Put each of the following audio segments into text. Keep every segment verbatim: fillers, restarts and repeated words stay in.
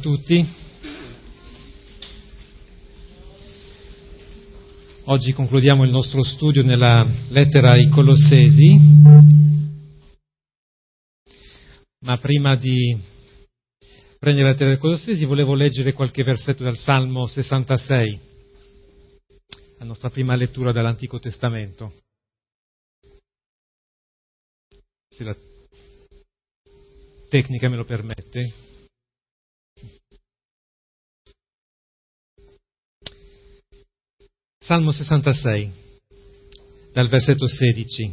tutti. Oggi concludiamo il nostro studio nella lettera ai Colossesi, ma prima di prendere la lettera ai Colossesi volevo leggere qualche versetto dal Salmo sessantasei, la nostra prima lettura dall'Antico Testamento. Se la tecnica me lo permette. Salmo sessantasei, dal versetto sedici.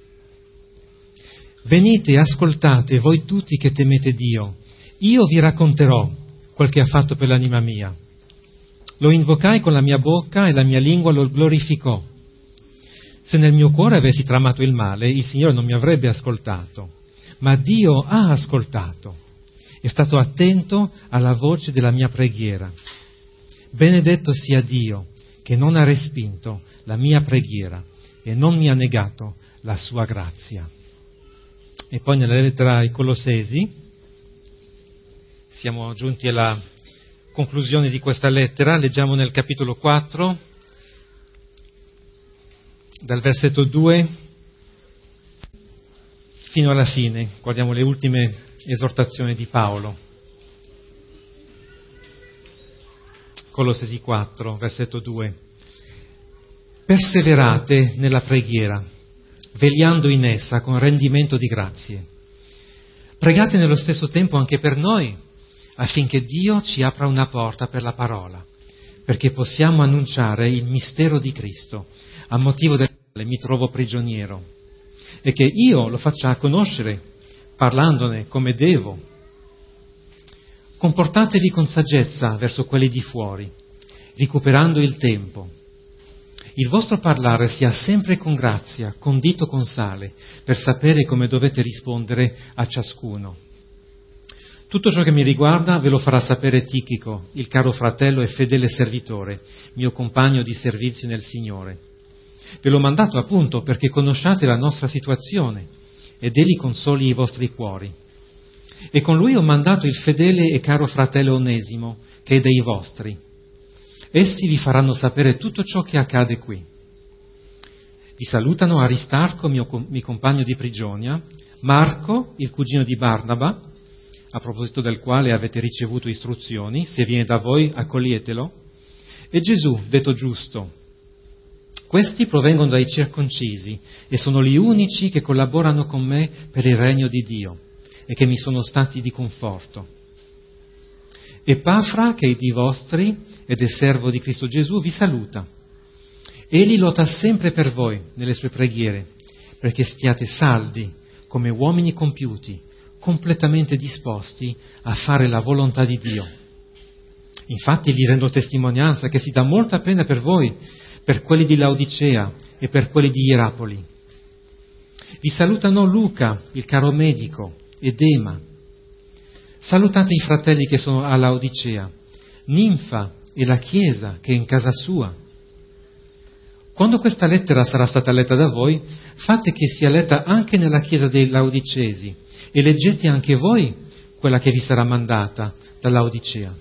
Venite e ascoltate voi tutti che temete Dio, io vi racconterò quel che ha fatto per l'anima mia. Lo invocai con la mia bocca e la mia lingua lo glorificò. Se nel mio cuore avessi tramato il male, il Signore non mi avrebbe ascoltato, ma Dio ha ascoltato, è stato attento alla voce della mia preghiera. Benedetto sia Dio, che non ha respinto la mia preghiera e non mi ha negato la sua grazia. E poi nella lettera ai Colossesi, siamo giunti alla conclusione di questa lettera, leggiamo nel capitolo quattro, dal versetto due fino alla fine, guardiamo le ultime esortazioni di Paolo. Colossesi quattro, versetto due. Perseverate nella preghiera, vegliando in essa con rendimento di grazie. Pregate nello stesso tempo anche per noi, affinché Dio ci apra una porta per la parola, perché possiamo annunciare il mistero di Cristo, a motivo del quale mi trovo prigioniero, e che io lo faccia conoscere, parlandone come devo. Comportatevi con saggezza verso quelli di fuori, recuperando il tempo. Il vostro parlare sia sempre con grazia, condito con sale, per sapere come dovete rispondere a ciascuno. Tutto ciò che mi riguarda ve lo farà sapere Tichico, il caro fratello e fedele servitore, mio compagno di servizio nel Signore. Ve l'ho mandato appunto perché conosciate la nostra situazione ed egli consoli i vostri cuori. E con lui ho mandato il fedele e caro fratello Onesimo, che è dei vostri. Essi vi faranno sapere tutto ciò che accade qui. Vi salutano Aristarco, mio, mio compagno di prigionia, Marco, il cugino di Barnaba, a proposito del quale avete ricevuto istruzioni, se viene da voi accoglietelo, e Gesù, detto giusto. Questi provengono dai circoncisi e sono gli unici che collaborano con me per il regno di Dio e che mi sono stati di conforto. Epafra, che è di vostri ed è servo di Cristo Gesù, vi saluta. Egli lotta sempre per voi nelle sue preghiere, perché stiate saldi come uomini compiuti, completamente disposti a fare la volontà di Dio. Infatti vi rendo testimonianza che si dà molta pena per voi, per quelli di Laodicea e per quelli di Ierapoli. Vi salutano Luca, il caro medico, e Dema. Salutate i fratelli che sono a Laodicea, Ninfa e la Chiesa che è in casa sua. Quando questa lettera sarà stata letta da voi, fate che sia letta anche nella Chiesa dei Laodicesi e leggete anche voi quella che vi sarà mandata da Laodicea.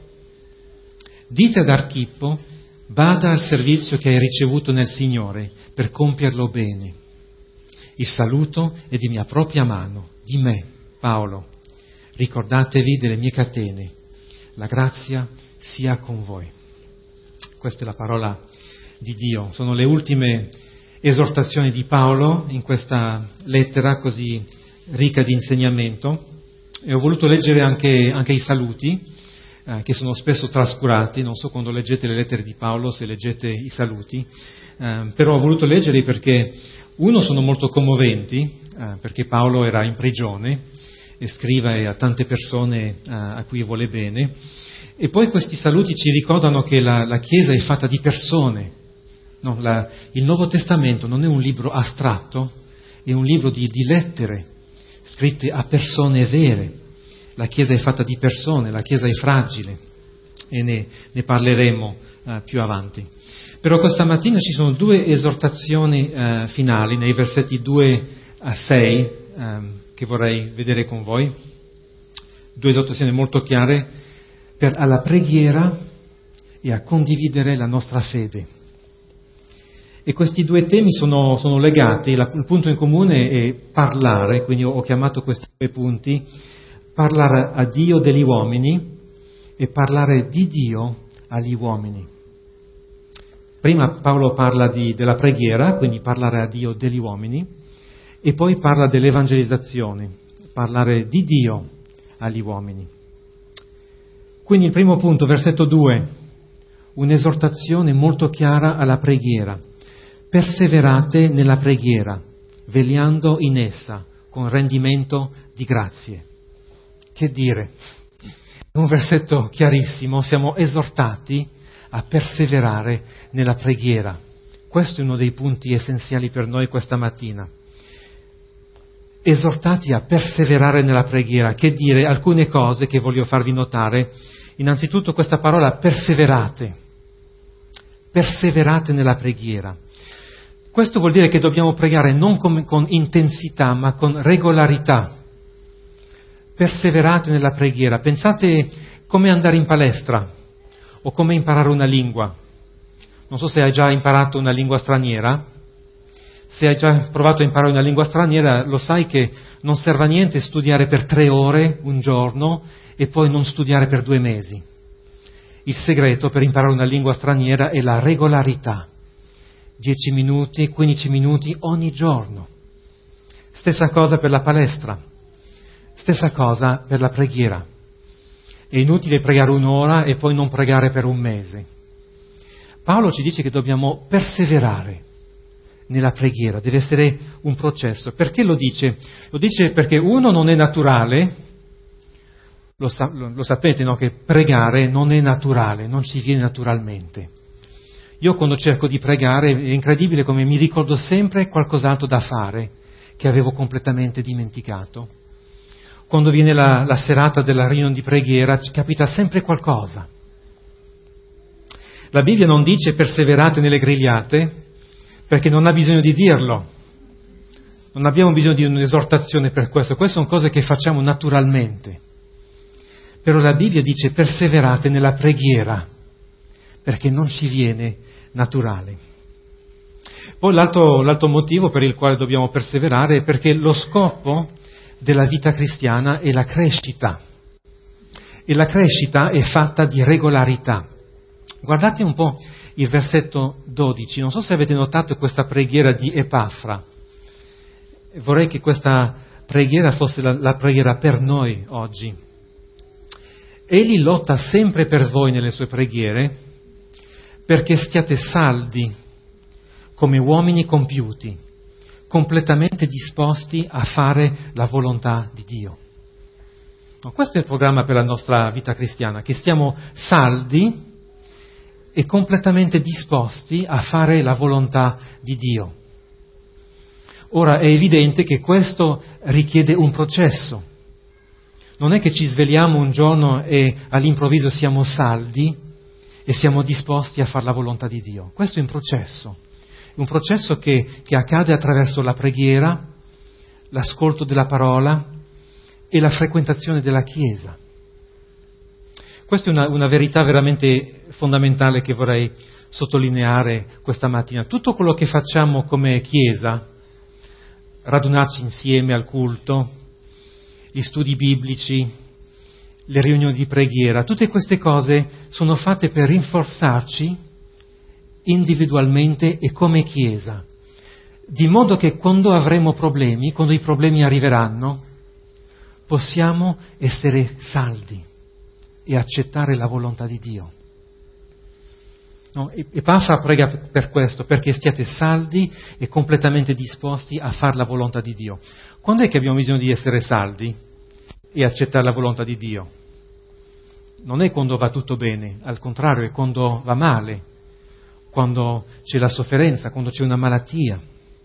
Dite ad Archippo, bada al servizio che hai ricevuto nel Signore per compierlo bene. Il saluto è di mia propria mano, di me, Paolo. Ricordatevi delle mie catene. La grazia sia con voi. Questa è la parola di Dio. Sono le ultime esortazioni di Paolo in questa lettera così ricca di insegnamento. E ho voluto leggere anche, anche i saluti, eh, che sono spesso trascurati. Non so quando leggete le lettere di Paolo se leggete i saluti, eh, però ho voluto leggerli perché, uno, sono molto commoventi, eh, perché Paolo era in prigione e scrive a tante persone uh, a cui vuole bene, e poi questi saluti ci ricordano che la, la Chiesa è fatta di persone. No, la, il Nuovo Testamento non è un libro astratto, è un libro di, di lettere scritte a persone vere. La Chiesa è fatta di persone, la Chiesa è fragile e ne, ne parleremo uh, più avanti. Però questa mattina ci sono due esortazioni uh, finali nei versetti due a sei um, che vorrei vedere con voi, due esortazioni molto chiare. per, alla preghiera e a condividere la nostra fede. E questi due temi sono, sono legati, la, il punto in comune è parlare, quindi ho, ho chiamato questi due punti, parlare a Dio degli uomini e parlare di Dio agli uomini. Prima Paolo parla di, della preghiera, quindi parlare a Dio degli uomini, e poi parla dell'evangelizzazione, parlare di Dio agli uomini. Quindi il primo punto, versetto due, un'esortazione molto chiara alla preghiera. Perseverate nella preghiera, vegliando in essa con rendimento di grazie. Che dire? Un versetto chiarissimo, siamo esortati a perseverare nella preghiera. Questo è uno dei punti essenziali per noi questa mattina. Esortati a perseverare nella preghiera, che dire? Alcune cose che voglio farvi notare. Innanzitutto questa parola perseverate. Perseverate nella preghiera. Questo vuol dire che dobbiamo pregare non con, con intensità, ma con regolarità. Perseverate nella preghiera. Pensate come andare in palestra o come imparare una lingua. Non so se hai già imparato una lingua straniera. Se hai già provato a imparare una lingua straniera, lo sai che non serve a niente studiare per tre ore un giorno e poi non studiare per due mesi. Il segreto per imparare una lingua straniera è la regolarità. dieci minuti, quindici minuti ogni giorno. Stessa cosa per la palestra. Stessa cosa per la preghiera. È inutile pregare un'ora e poi non pregare per un mese. Paolo ci dice che dobbiamo perseverare nella preghiera, deve essere un processo. Perché lo dice? Lo dice perché uno non è naturale, lo, sa, lo, lo sapete, no? Che pregare non è naturale, non ci viene naturalmente. Io quando cerco di pregare è incredibile come mi ricordo sempre qualcos'altro da fare che avevo completamente dimenticato. Quando viene la, la serata della riunione di preghiera ci capita sempre qualcosa. La Bibbia non dice perseverate nelle grigliate perché non ha bisogno di dirlo. Non abbiamo bisogno di un'esortazione per questo. Queste sono cose che facciamo naturalmente. Però la Bibbia dice perseverate nella preghiera perché non ci viene naturale. Poi l'altro, l'altro motivo per il quale dobbiamo perseverare è perché lo scopo della vita cristiana è la crescita. E la crescita è fatta di regolarità. Guardate un po' il versetto dodici. Non so se avete notato questa preghiera di Epafra. Vorrei che questa preghiera fosse la, la preghiera per noi oggi. Egli lotta sempre per voi nelle sue preghiere perché stiate saldi come uomini compiuti, completamente disposti a fare la volontà di Dio. No, questo è il programma per la nostra vita cristiana, che stiamo saldi e completamente disposti a fare la volontà di Dio. Ora è evidente che questo richiede un processo. Non è che ci svegliamo un giorno e all'improvviso siamo saldi e siamo disposti a fare la volontà di Dio. Questo è un processo, un processo che, che accade attraverso la preghiera, l'ascolto della parola e la frequentazione della Chiesa. Questa è una, una verità veramente fondamentale che vorrei sottolineare questa mattina. Tutto quello che facciamo come Chiesa, radunarci insieme al culto, gli studi biblici, le riunioni di preghiera, tutte queste cose sono fatte per rinforzarci individualmente e come Chiesa, di modo che quando avremo problemi, quando i problemi arriveranno, possiamo essere saldi e accettare la volontà di Dio. No? Epafra prega per questo, perché stiate saldi e completamente disposti a fare la volontà di Dio. Quando è che abbiamo bisogno di essere saldi e accettare la volontà di Dio? Non è quando va tutto bene, al contrario, è quando va male, quando c'è la sofferenza, quando c'è una malattia.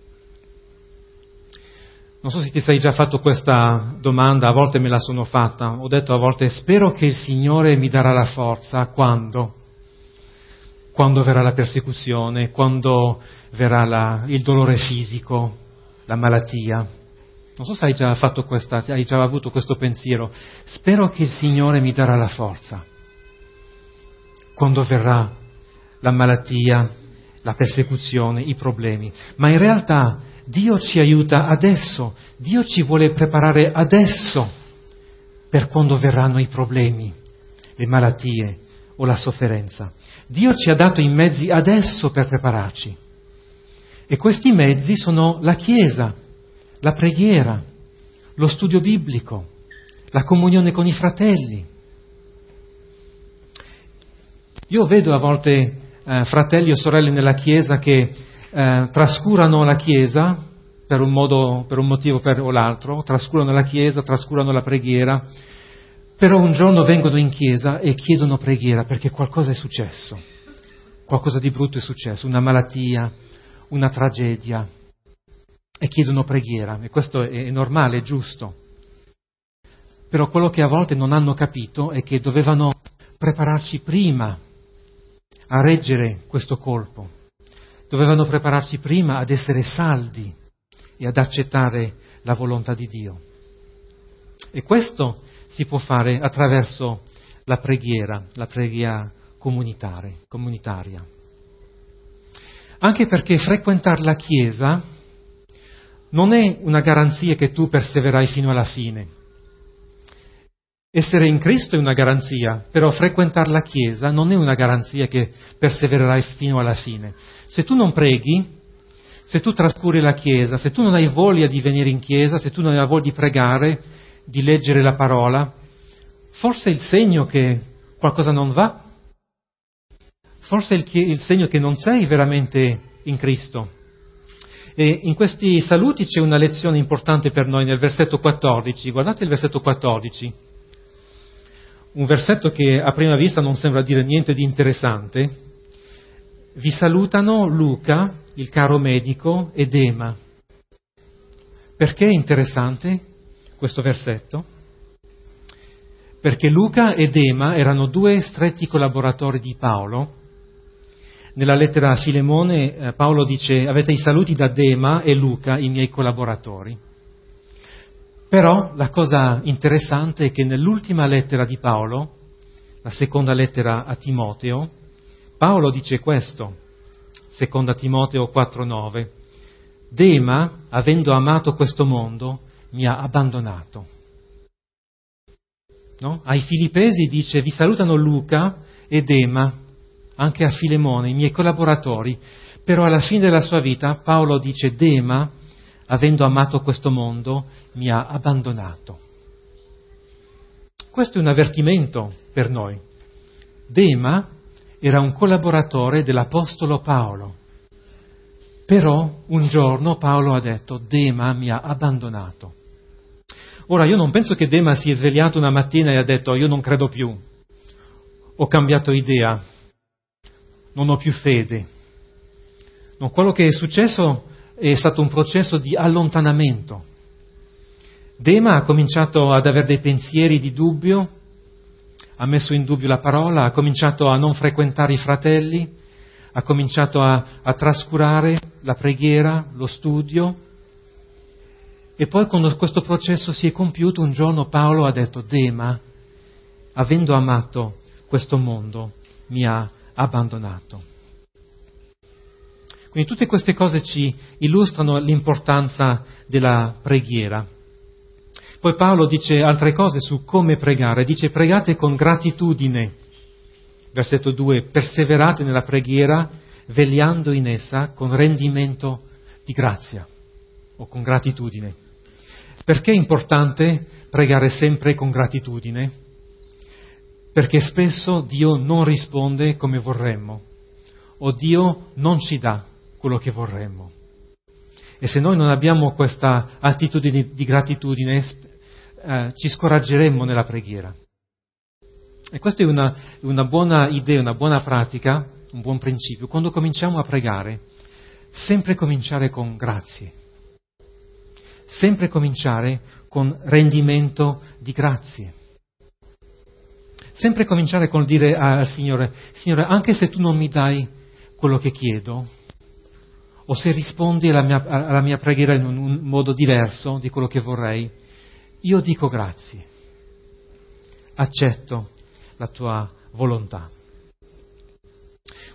Non so se ti sei già fatto questa domanda, a volte me la sono fatta. Ho detto a volte, spero che il Signore mi darà la forza quando? Quando verrà la persecuzione, quando verrà la, il dolore fisico, la malattia. Non so se hai già fatto questa, hai già avuto questo pensiero. Spero che il Signore mi darà la forza. quando verrà la malattia, la persecuzione, i problemi. Ma in realtà Dio ci aiuta adesso, Dio ci vuole preparare adesso per quando verranno i problemi, le malattie o la sofferenza. Dio ci ha dato i mezzi adesso per prepararci. E questi mezzi sono la Chiesa, la preghiera, lo studio biblico, la comunione con i fratelli. Io vedo a volte eh, fratelli o sorelle nella Chiesa che eh, trascurano la Chiesa per un modo, per un motivo per, o l'altro, trascurano la Chiesa, trascurano la preghiera, però un giorno vengono in Chiesa e chiedono preghiera perché qualcosa è successo, qualcosa di brutto è successo, una malattia, una tragedia, e chiedono preghiera, e questo è, è normale, è giusto. Però quello che a volte non hanno capito è che dovevano prepararci prima a reggere questo colpo, dovevano prepararci prima ad essere saldi e ad accettare la volontà di Dio. E questo si può fare attraverso la preghiera, la preghiera comunitaria. Anche perché frequentare la Chiesa non è una garanzia che tu perseverai fino alla fine. Essere in Cristo è una garanzia, però frequentare la Chiesa non è una garanzia che persevererai fino alla fine. Se tu non preghi, se tu trascuri la Chiesa, se tu non hai voglia di venire in Chiesa, se tu non hai voglia di pregare, di leggere la parola, forse è il segno che qualcosa non va. Forse è il, il segno che non sei veramente in Cristo. E in questi saluti c'è una lezione importante per noi nel versetto quattordici. Guardate il versetto quattordici. Un versetto che a prima vista non sembra dire niente di interessante. Vi salutano Luca, il caro medico, e Dema. Perché è interessante questo versetto? Perché Luca e Dema erano due stretti collaboratori di Paolo. Nella lettera a Filemone eh, Paolo dice: avete i saluti da Dema e Luca, i miei collaboratori. Però la cosa interessante è che nell'ultima lettera di Paolo, la seconda lettera a Timoteo, Paolo dice questo, seconda Timoteo quattro nove: Dema, avendo amato questo mondo, mi ha abbandonato. No? Ai Filippesi dice: vi salutano Luca e Dema, anche a Filemone, i miei collaboratori, però alla fine della sua vita Paolo dice: Dema, avendo amato questo mondo, mi ha abbandonato. Questo è un avvertimento per noi. Dema era un collaboratore dell'Apostolo Paolo, però un giorno Paolo ha detto: Dema mi ha abbandonato. Ora, io non penso che Dema si è svegliato una mattina e ha detto: io non credo più, ho cambiato idea, non ho più fede. No, quello che è successo è stato un processo di allontanamento. Dema ha cominciato ad avere dei pensieri di dubbio, ha messo in dubbio la parola, ha cominciato a non frequentare i fratelli, ha cominciato a, a trascurare la preghiera, lo studio. E poi quando questo processo si è compiuto, un giorno Paolo ha detto: Dema, avendo amato questo mondo, mi ha abbandonato. Quindi tutte queste cose ci illustrano l'importanza della preghiera. Poi Paolo dice altre cose su come pregare. Dice: pregate con gratitudine. Versetto due: perseverate nella preghiera, vegliando in essa con rendimento di grazia o con gratitudine. Perché è importante pregare sempre con gratitudine? Perché spesso Dio non risponde come vorremmo, o Dio non ci dà quello che vorremmo. E se noi non abbiamo questa attitudine di gratitudine, eh, ci scoraggeremmo nella preghiera. E questa è una, una buona idea, una buona pratica, un buon principio. Quando cominciamo a pregare, sempre cominciare con grazie. Sempre cominciare con rendimento di grazie. Sempre cominciare con dire al Signore: Signore, anche se tu non mi dai quello che chiedo, o se rispondi alla mia, alla mia preghiera in un modo diverso di quello che vorrei, io dico grazie. Accetto la tua volontà.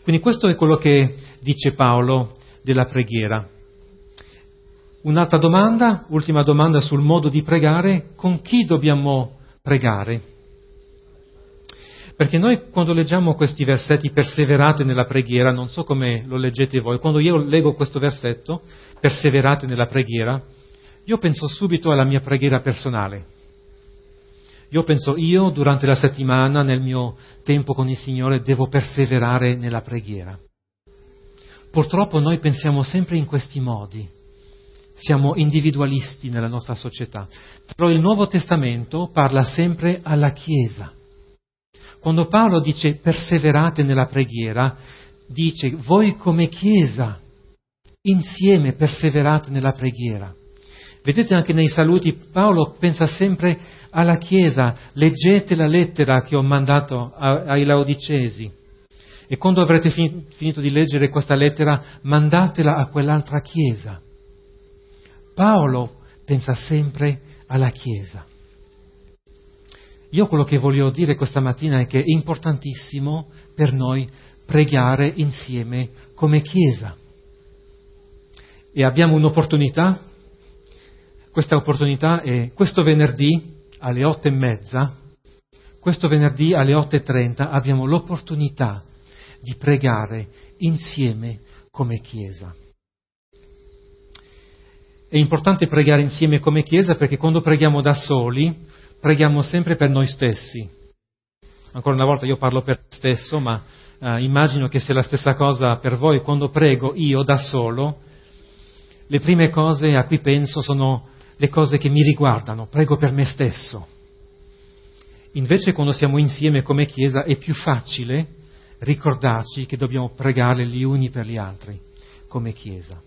Quindi questo è quello che dice Paolo della preghiera. Un'altra domanda, ultima domanda sul modo di pregare: con chi dobbiamo pregare? Perché noi quando leggiamo questi versetti, perseverate nella preghiera, non so come lo leggete voi, quando io leggo questo versetto, perseverate nella preghiera, io penso subito alla mia preghiera personale. Io penso, io durante la settimana, nel mio tempo con il Signore, devo perseverare nella preghiera. Purtroppo noi pensiamo sempre in questi modi, siamo individualisti nella nostra società, però il Nuovo Testamento parla sempre alla Chiesa. Quando Paolo dice perseverate nella preghiera, dice voi come Chiesa, insieme perseverate nella preghiera. Vedete anche nei saluti, Paolo pensa sempre alla Chiesa, leggete la lettera che ho mandato a, ai Laodicesi e quando avrete fin, finito di leggere questa lettera, mandatela a quell'altra Chiesa. Paolo pensa sempre alla Chiesa. Io quello che voglio dire questa mattina è che è importantissimo per noi pregare insieme come Chiesa. E abbiamo un'opportunità. Questa opportunità è questo venerdì alle otto e mezza, questo venerdì alle otto e trenta abbiamo l'opportunità di pregare insieme come Chiesa. È importante pregare insieme come Chiesa perché quando preghiamo da soli, preghiamo sempre per noi stessi. Ancora una volta io parlo per me stesso, ma eh, immagino che sia la stessa cosa per voi. Quando prego io da solo, le prime cose a cui penso sono le cose che mi riguardano, prego per me stesso. Invece quando siamo insieme come Chiesa è più facile ricordarci che dobbiamo pregare gli uni per gli altri come Chiesa.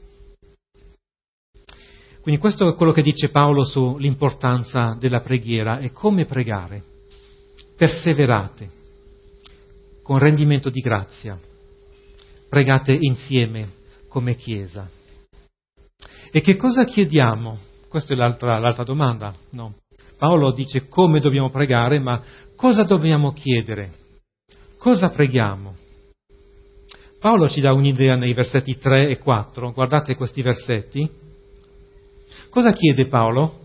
Quindi questo è quello che dice Paolo sull'importanza della preghiera e come pregare. Perseverate con rendimento di grazia, pregate insieme come Chiesa. E che cosa chiediamo? Questa è l'altra, l'altra domanda, no? Paolo dice come dobbiamo pregare, ma cosa dobbiamo chiedere? Cosa preghiamo? Paolo ci dà un'idea nei versetti tre e quattro, guardate questi versetti. Cosa chiede Paolo?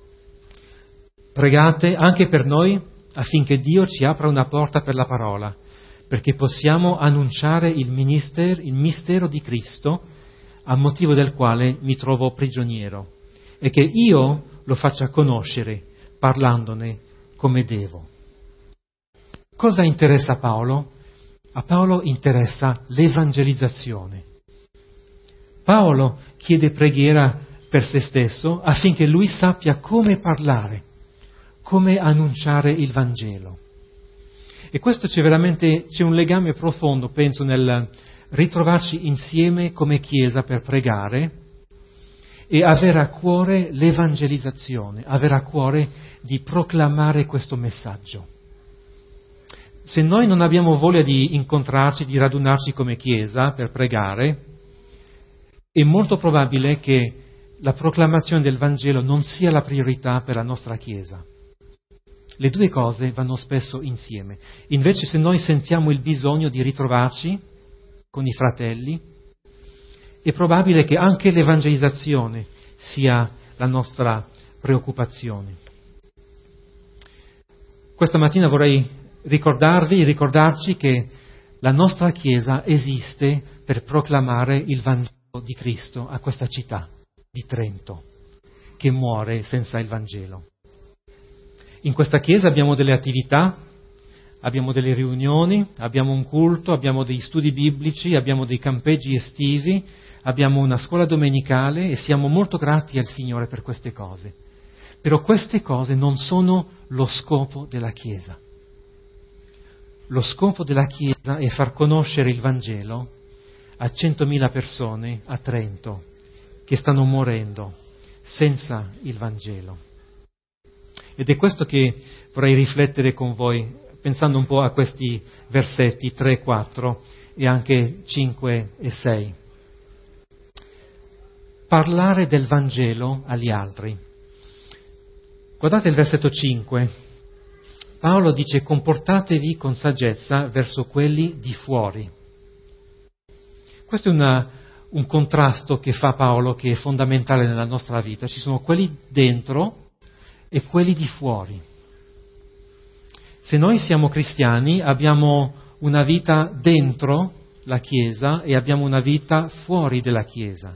Pregate anche per noi affinché Dio ci apra una porta per la parola, perché possiamo annunciare il ministero, il mistero di Cristo, a motivo del quale mi trovo prigioniero, e che io lo faccia conoscere parlandone come devo. Cosa interessa a Paolo? A Paolo interessa l'evangelizzazione. Paolo chiede preghiera per se stesso affinché lui sappia come parlare, come annunciare il Vangelo. E questo c'è veramente, c'è un legame profondo, penso, nel ritrovarci insieme come Chiesa per pregare e avere a cuore l'evangelizzazione, avere a cuore di proclamare questo messaggio. Se noi non abbiamo voglia di incontrarci, di radunarci come Chiesa per pregare, è molto probabile che la proclamazione del Vangelo non sia la priorità per la nostra Chiesa. Le due cose vanno spesso insieme. Invece se noi sentiamo il bisogno di ritrovarci con i fratelli, è probabile che anche l'evangelizzazione sia la nostra preoccupazione. Questa mattina vorrei ricordarvi, ricordarci che la nostra Chiesa esiste per proclamare il Vangelo di Cristo a questa città di Trento, che muore senza il Vangelo. In questa Chiesa abbiamo delle attività, abbiamo delle riunioni, abbiamo un culto, abbiamo degli studi biblici, abbiamo dei campeggi estivi, abbiamo una scuola domenicale e siamo molto grati al Signore per queste cose. Però queste cose non sono lo scopo della Chiesa. Lo scopo della Chiesa è far conoscere il Vangelo a centomila persone a Trento che stanno morendo senza il Vangelo. Ed è questo che vorrei riflettere con voi, pensando un po' a questi versetti tre e quattro e anche cinque e sei. Parlare del Vangelo agli altri. Guardate il versetto cinque. Paolo dice: comportatevi con saggezza verso quelli di fuori. questo è una, un contrasto che fa Paolo, che è fondamentale nella nostra vita. Ci sono quelli dentro e quelli di fuori. Se noi siamo cristiani abbiamo una vita dentro la Chiesa e abbiamo una vita fuori della Chiesa.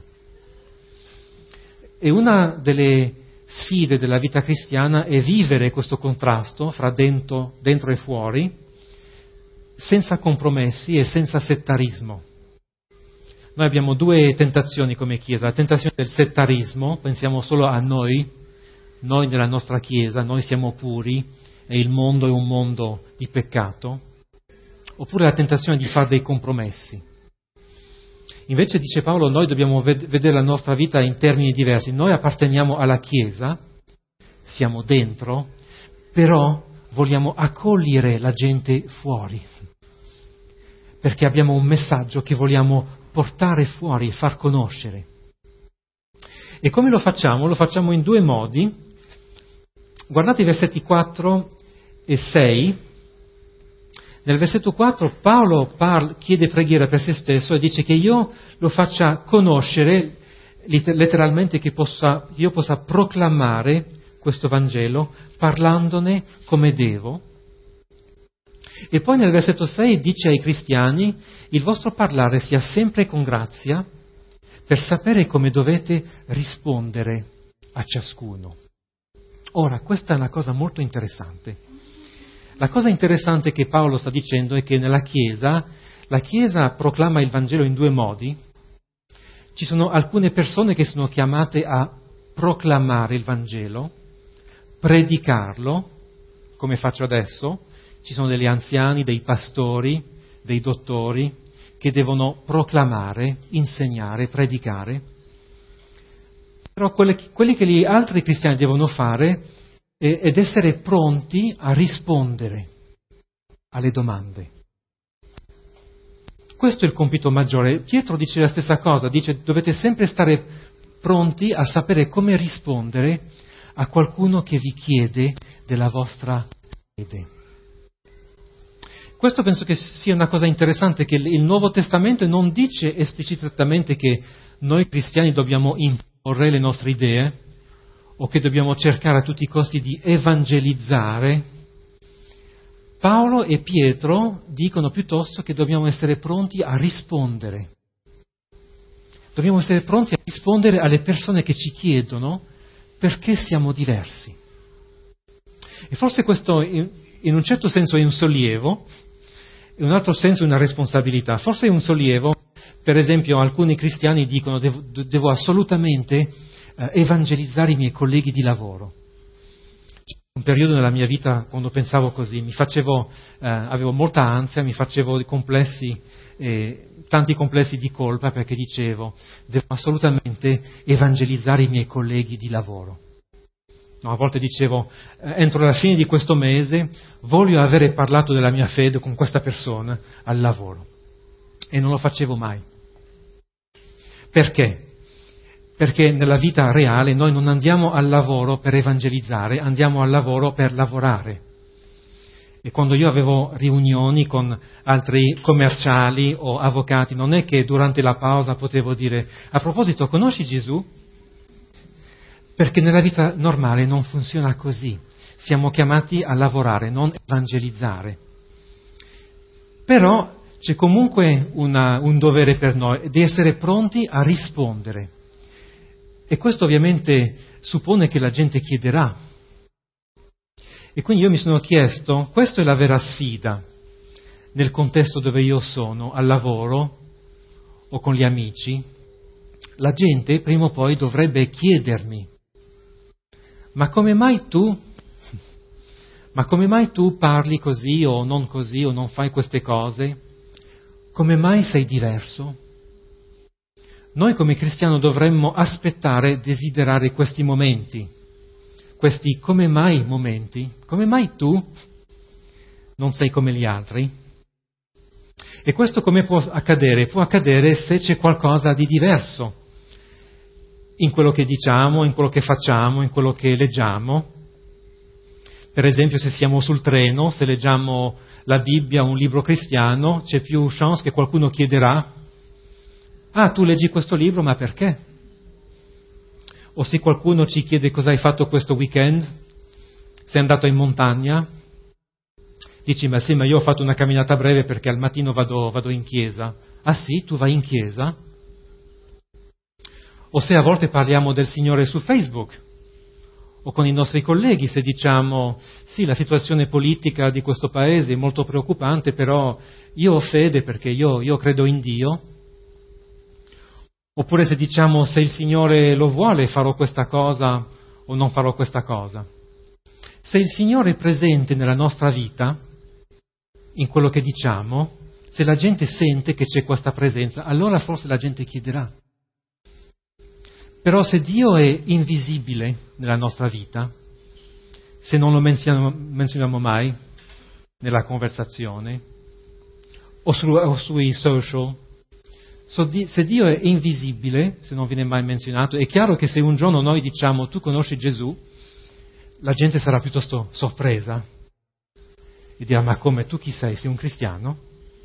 E una delle sfide della vita cristiana è vivere questo contrasto fra dentro, dentro e fuori, senza compromessi e senza settarismo. Noi abbiamo due tentazioni come Chiesa: la tentazione del settarismo, pensiamo solo a noi, noi nella nostra Chiesa, noi siamo puri e il mondo è un mondo di peccato, oppure la tentazione di fare dei compromessi. Invece, dice Paolo, noi dobbiamo ved- vedere la nostra vita in termini diversi. Noi apparteniamo alla Chiesa, siamo dentro, però vogliamo accogliere la gente fuori, perché abbiamo un messaggio che vogliamo portare fuori e far conoscere. E come lo facciamo? Lo facciamo in due modi. Guardate i versetti quattro e sei. Nel versetto quattro Paolo parla, chiede preghiera per se stesso e dice che io lo faccia conoscere, letteralmente che possa, io possa proclamare questo Vangelo parlandone come devo. E poi nel versetto sei dice ai cristiani: il vostro parlare sia sempre con grazia, per sapere come dovete rispondere a ciascuno. Ora, questa è una cosa molto interessante. La cosa interessante che Paolo sta dicendo è che nella Chiesa, la Chiesa proclama il Vangelo in due modi. Ci sono alcune persone che sono chiamate a proclamare il Vangelo, predicarlo, come faccio adesso. Ci sono degli anziani, dei pastori, dei dottori che devono proclamare, insegnare, predicare. Però quelli, quelli che gli altri cristiani devono fare è, ed essere pronti a rispondere alle domande. Questo è il compito maggiore. Pietro dice la stessa cosa, dice dovete sempre stare pronti a sapere come rispondere a qualcuno che vi chiede della vostra fede. Questo penso che sia una cosa interessante, che il Nuovo Testamento non dice esplicitamente che noi cristiani dobbiamo imporre le nostre idee o che dobbiamo cercare a tutti i costi di evangelizzare. Paolo e Pietro dicono piuttosto che dobbiamo essere pronti a rispondere. Dobbiamo essere pronti a rispondere alle persone che ci chiedono perché siamo diversi. E forse questo in un certo senso è un sollievo, in un altro senso è una responsabilità. Forse è un sollievo, per esempio alcuni cristiani dicono devo, devo assolutamente eh, evangelizzare i miei colleghi di lavoro. C'è un periodo nella mia vita quando pensavo così, mi facevo, eh, avevo molta ansia, mi facevo complessi, eh, tanti complessi di colpa perché dicevo devo assolutamente evangelizzare i miei colleghi di lavoro. No, a volte dicevo, eh, entro la fine di questo mese voglio avere parlato della mia fede con questa persona al lavoro. E non lo facevo mai. Perché? Perché nella vita reale noi non andiamo al lavoro per evangelizzare, andiamo al lavoro per lavorare. E quando io avevo riunioni con altri commerciali o avvocati, non è che durante la pausa potevo dire, a proposito, conosci Gesù? Perché nella vita normale non funziona così. Siamo chiamati a lavorare, non evangelizzare. Però c'è comunque una, un dovere per noi, di essere pronti a rispondere. E questo ovviamente suppone che la gente chiederà. E quindi io mi sono chiesto, questa è la vera sfida nel contesto dove io sono, al lavoro o con gli amici. La gente prima o poi dovrebbe chiedermi: ma come mai tu? Ma come mai tu parli così o non così o non fai queste cose? Come mai sei diverso? Noi come cristiani dovremmo aspettare, desiderare questi momenti, questi come mai momenti. Come mai tu non sei come gli altri? E questo come può accadere? Può accadere se c'è qualcosa di diverso in quello che diciamo, in quello che facciamo, in quello che leggiamo. Per esempio, se siamo sul treno, se leggiamo la Bibbia o un libro cristiano, c'è più chance che qualcuno chiederà: Ah, tu leggi questo libro, ma perché? O se qualcuno ci chiede cosa hai fatto questo weekend, sei andato in montagna, dici, ma sì, ma io ho fatto una camminata breve perché al mattino vado, vado in chiesa. Ah sì, tu vai in chiesa? O se a volte parliamo del Signore su Facebook, o con i nostri colleghi, se diciamo, sì, la situazione politica di questo paese è molto preoccupante, però io ho fede perché io, io credo in Dio. Oppure se diciamo, se il Signore lo vuole, farò questa cosa o non farò questa cosa. Se il Signore è presente nella nostra vita, in quello che diciamo, se la gente sente che c'è questa presenza, allora forse la gente chiederà. Però se Dio è invisibile nella nostra vita, se non lo menzioniamo, menzioniamo mai nella conversazione o, su, o sui social, se Dio è invisibile, se non viene mai menzionato, è chiaro che se un giorno noi diciamo tu conosci Gesù, la gente sarà piuttosto sorpresa e dirà ma come, tu chi sei? Sei un cristiano?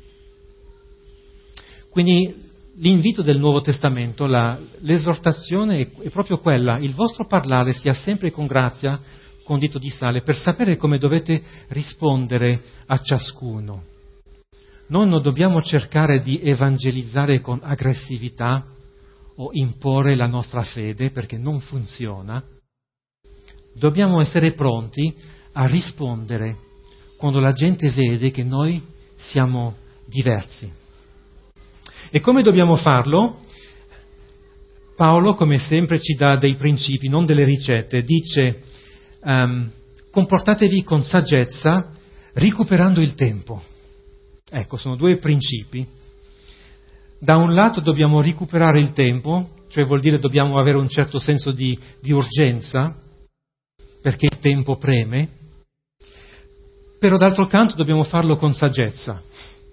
Quindi l'invito del Nuovo Testamento, la, l'esortazione è, è proprio quella, il vostro parlare sia sempre con grazia, con dito di sale, per sapere come dovete rispondere a ciascuno. Noi non dobbiamo cercare di evangelizzare con aggressività o imporre la nostra fede, perché non funziona. Dobbiamo essere pronti a rispondere quando la gente vede che noi siamo diversi. E come dobbiamo farlo? Paolo, come sempre, ci dà dei principi, non delle ricette. Dice, um, comportatevi con saggezza, recuperando il tempo. Ecco, sono due principi. Da un lato dobbiamo recuperare il tempo, cioè vuol dire dobbiamo avere un certo senso di, di urgenza, perché il tempo preme, però d'altro canto dobbiamo farlo con saggezza.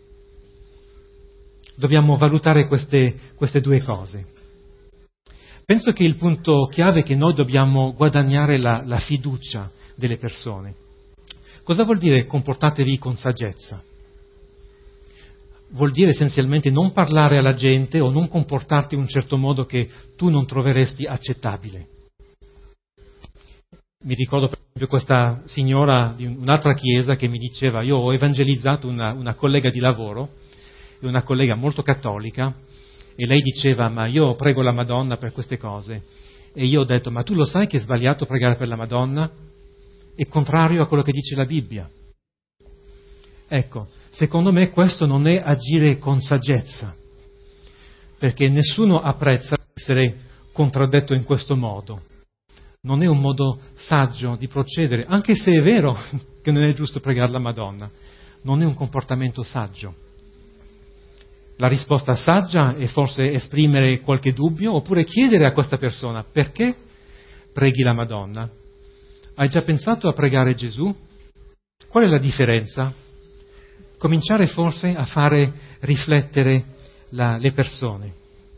Dobbiamo valutare queste, queste due cose. Penso che il punto chiave è che noi dobbiamo guadagnare la, la fiducia delle persone. Cosa vuol dire comportatevi con saggezza? Vuol dire essenzialmente non parlare alla gente o non comportarti in un certo modo che tu non troveresti accettabile. Mi ricordo per esempio questa signora di un'altra chiesa che mi diceva, io ho evangelizzato una, una collega di lavoro, una collega molto cattolica, e lei diceva, ma io prego la Madonna per queste cose. E io ho detto, ma tu lo sai che è sbagliato pregare per la Madonna? È contrario a quello che dice la Bibbia. Ecco, secondo me questo non è agire con saggezza, perché nessuno apprezza essere contraddetto in questo modo. Non è un modo saggio di procedere, anche se è vero che non è giusto pregare la Madonna. Non è un comportamento saggio. La risposta saggia è forse esprimere qualche dubbio, oppure chiedere a questa persona, perché preghi la Madonna? Hai già pensato a pregare Gesù? Qual è la differenza? Cominciare forse a fare riflettere la, le persone.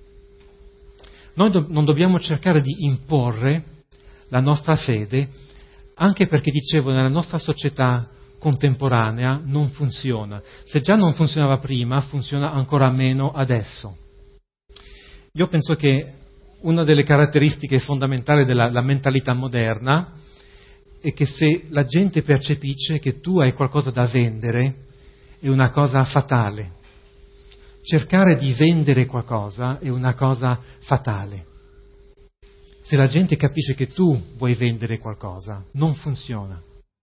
Noi do, non dobbiamo cercare di imporre la nostra fede, anche perché, dicevo, nella nostra società contemporanea non funziona. Se già non funzionava prima, funziona ancora meno adesso. Io penso che una delle caratteristiche fondamentali della la mentalità moderna è che se la gente percepisce che tu hai qualcosa da vendere, è una cosa fatale. Cercare di vendere qualcosa è una cosa fatale. Se la gente capisce che tu vuoi vendere qualcosa, non funziona.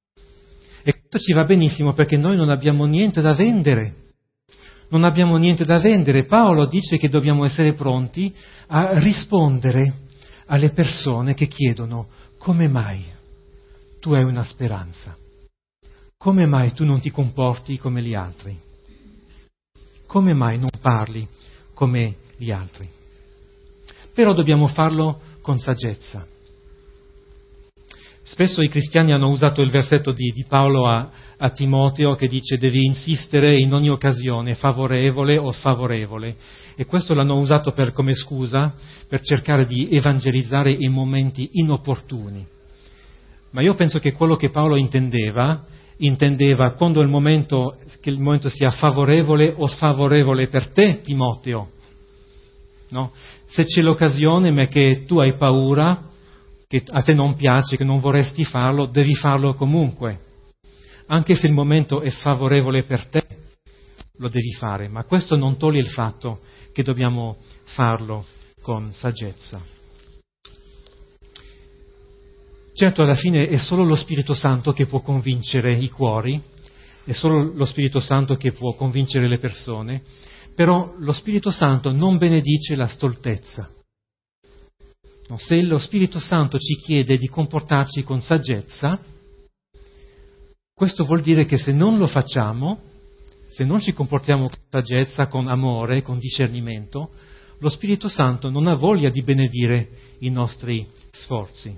E questo ci va benissimo perché noi non abbiamo niente da vendere. Non abbiamo niente da vendere. Paolo dice che dobbiamo essere pronti a rispondere alle persone che chiedono come mai tu hai una speranza? Come mai tu non ti comporti come gli altri? Come mai non parli come gli altri? Però dobbiamo farlo con saggezza. Spesso i cristiani hanno usato il versetto di, di Paolo a, a Timoteo che dice devi insistere in ogni occasione, favorevole o sfavorevole, e questo l'hanno usato per, come scusa per cercare di evangelizzare in momenti inopportuni. Ma io penso che quello che Paolo intendeva, intendeva quando il momento, che il momento sia favorevole o sfavorevole per te, Timoteo. no? Se c'è l'occasione ma che tu hai paura, che a te non piace, che non vorresti farlo, devi farlo comunque. Anche se il momento è sfavorevole per te, lo devi fare, ma questo non toglie il fatto che dobbiamo farlo con saggezza. Certo, alla fine è solo lo Spirito Santo che può convincere i cuori, è solo lo Spirito Santo che può convincere le persone, però lo Spirito Santo non benedice la stoltezza. No, se lo Spirito Santo ci chiede di comportarci con saggezza, questo vuol dire che se non lo facciamo, se non ci comportiamo con saggezza, con amore, con discernimento, lo Spirito Santo non ha voglia di benedire i nostri sforzi.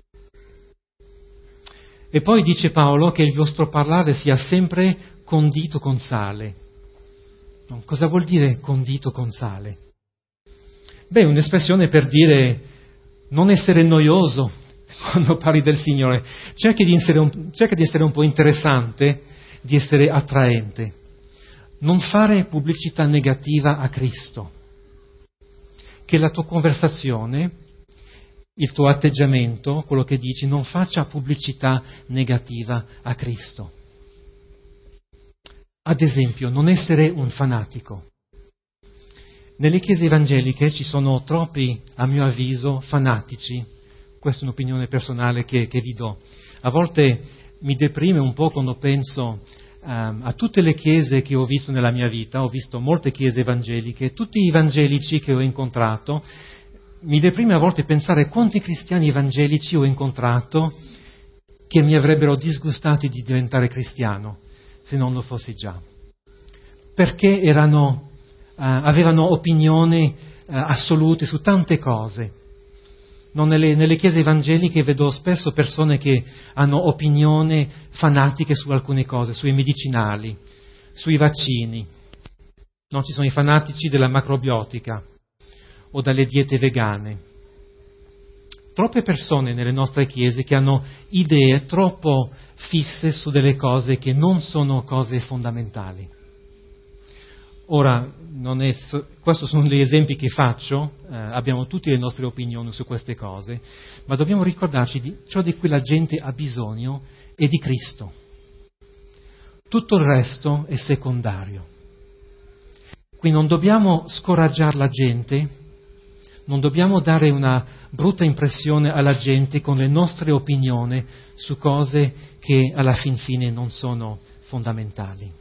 E poi dice Paolo che il vostro parlare sia sempre condito con sale. No, cosa vuol dire condito con sale? Beh, un'espressione per dire non essere noioso quando parli del Signore. Cerchi di essere un, cerca di essere un po' interessante, di essere attraente. Non fare pubblicità negativa a Cristo. Che la tua conversazione, il tuo atteggiamento, quello che dici, non faccia pubblicità negativa a Cristo. Ad esempio, non essere un fanatico. Nelle chiese evangeliche ci sono troppi, a mio avviso, fanatici. Questa è un'opinione personale che, che vi do. A volte mi deprime un po' quando penso um, a tutte le chiese che ho visto nella mia vita. Ho visto molte chiese evangeliche, tutti i evangelici che ho incontrato. Mi deprime a volte pensare quanti cristiani evangelici ho incontrato che mi avrebbero disgustati di diventare cristiano, se non lo fossi già. Perché erano, uh, avevano opinioni uh, assolute su tante cose. No, nelle, nelle chiese evangeliche vedo spesso persone che hanno opinioni fanatiche su alcune cose, sui medicinali, sui vaccini. No, ci sono i fanatici della macrobiotica o dalle diete vegane. Troppe persone nelle nostre chiese che hanno idee troppo fisse su delle cose che non sono cose fondamentali. Ora, non è, questi sono gli esempi che faccio, eh, abbiamo tutte le nostre opinioni su queste cose, ma dobbiamo ricordarci di ciò di cui la gente ha bisogno è di Cristo. Tutto il resto è secondario. Qui non dobbiamo scoraggiare la gente, non dobbiamo dare una brutta impressione alla gente con le nostre opinioni su cose che alla fin fine non sono fondamentali.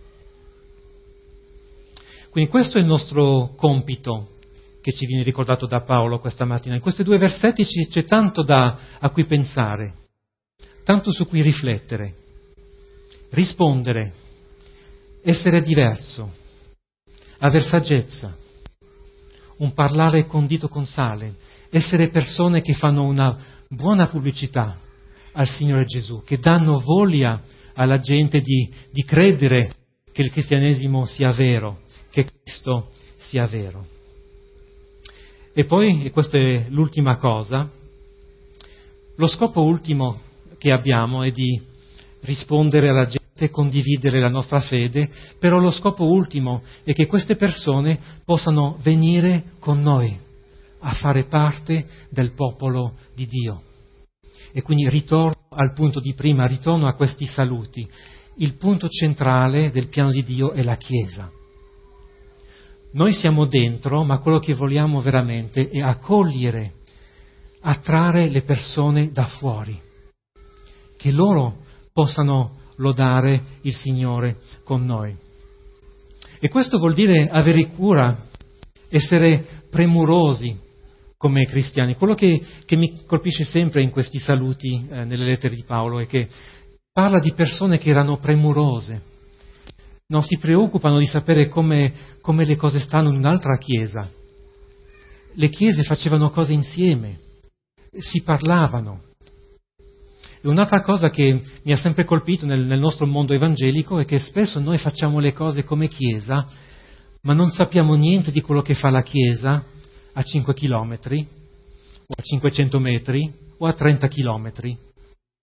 Quindi questo è il nostro compito che ci viene ricordato da Paolo questa mattina. In questi due versetti c'è tanto da, a cui pensare, tanto su cui riflettere, rispondere, essere diverso, aver saggezza, un parlare condito con sale, essere persone che fanno una buona pubblicità al Signore Gesù, che danno voglia alla gente di, di credere che il cristianesimo sia vero, che Cristo sia vero. E poi, e questa è l'ultima cosa, lo scopo ultimo che abbiamo è di rispondere alla gente, condividere la nostra fede, però lo scopo ultimo è che queste persone possano venire con noi a fare parte del popolo di Dio. E quindi ritorno al punto di prima, ritorno a questi saluti. Il punto centrale del piano di Dio è la Chiesa. Noi siamo dentro, ma quello che vogliamo veramente è accogliere, attrarre le persone da fuori, che loro possano lodare il Signore con noi. E questo vuol dire avere cura, essere premurosi come cristiani. Quello che, che mi colpisce sempre in questi saluti, eh, nelle lettere di Paolo, è che parla di persone che erano premurose. Non si preoccupano di sapere come, come le cose stanno in un'altra chiesa. Le chiese facevano cose insieme, si parlavano. E un'altra cosa che mi ha sempre colpito nel, nel nostro mondo evangelico è che spesso noi facciamo le cose come chiesa, ma non sappiamo niente di quello che fa la chiesa a cinque chilometri, o a cinquecento metri, o a trenta chilometri.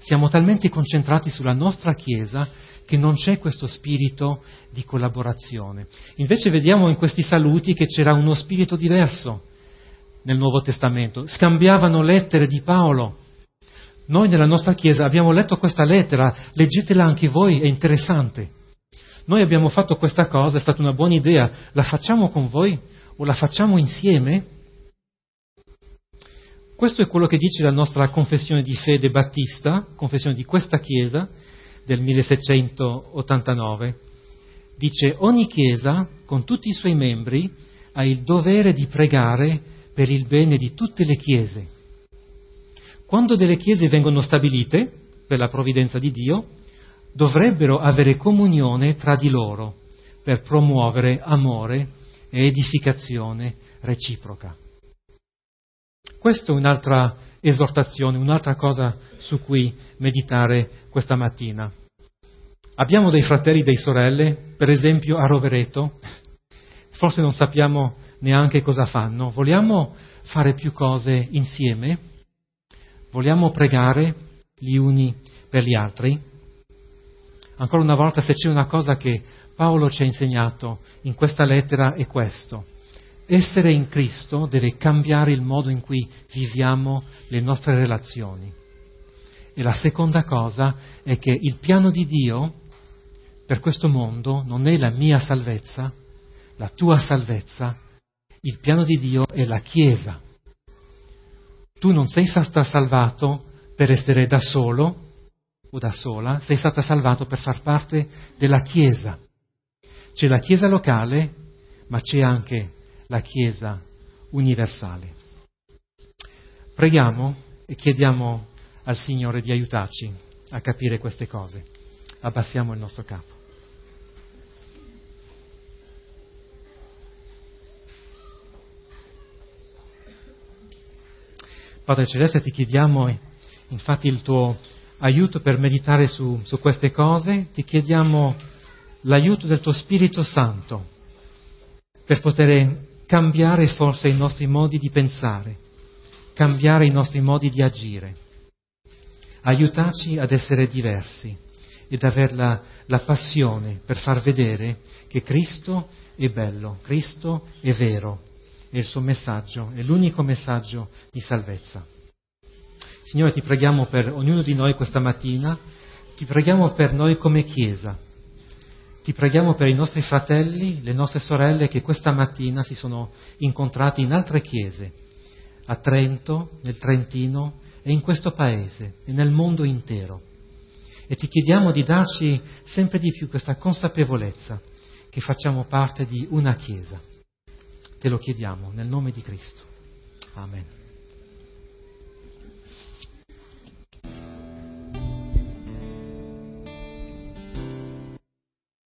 Siamo talmente concentrati sulla nostra Chiesa che non c'è questo spirito di collaborazione. Invece vediamo in questi saluti che c'era uno spirito diverso nel Nuovo Testamento. Scambiavano lettere di Paolo. Noi nella nostra Chiesa abbiamo letto questa lettera, leggetela anche voi, è interessante. Noi abbiamo fatto questa cosa, è stata una buona idea, la facciamo con voi o la facciamo insieme? Questo è quello che dice la nostra confessione di fede battista, confessione di questa Chiesa del millesettecentottantanove. Dice: ogni Chiesa, con tutti i suoi membri, ha il dovere di pregare per il bene di tutte le Chiese. Quando delle Chiese vengono stabilite, per la provvidenza di Dio, dovrebbero avere comunione tra di loro per promuovere amore e edificazione reciproca. Questa è un'altra esortazione, un'altra cosa su cui meditare questa mattina. Abbiamo dei fratelli e delle sorelle, per esempio a Rovereto, forse non sappiamo neanche cosa fanno. Vogliamo fare più cose insieme? Vogliamo pregare gli uni per gli altri? Ancora una volta, se c'è una cosa che Paolo ci ha insegnato in questa lettera è questo: essere in Cristo deve cambiare il modo in cui viviamo le nostre relazioni. E la seconda cosa è che il piano di Dio per questo mondo non è la mia salvezza, la tua salvezza. Il piano di Dio è la Chiesa. Tu non sei stato salvato per essere da solo o da sola, sei stata salvato per far parte della Chiesa. C'è la Chiesa locale, ma c'è anche la Chiesa universale. Preghiamo e chiediamo al Signore di aiutarci a capire queste cose. Abbassiamo il nostro capo. Padre Celeste, ti chiediamo infatti il tuo aiuto per meditare su, su queste cose, ti chiediamo l'aiuto del tuo Spirito Santo per poter cambiare forse i nostri modi di pensare, cambiare i nostri modi di agire, aiutarci ad essere diversi ed avere la, la passione per far vedere che Cristo è bello, Cristo è vero, e il suo messaggio è l'unico messaggio di salvezza. Signore, ti preghiamo per ognuno di noi questa mattina, ti preghiamo per noi come Chiesa, ti preghiamo per i nostri fratelli, le nostre sorelle che questa mattina si sono incontrati in altre chiese, a Trento, nel Trentino e in questo paese e nel mondo intero. E ti chiediamo di darci sempre di più questa consapevolezza che facciamo parte di una Chiesa. Te lo chiediamo nel nome di Cristo. Amen.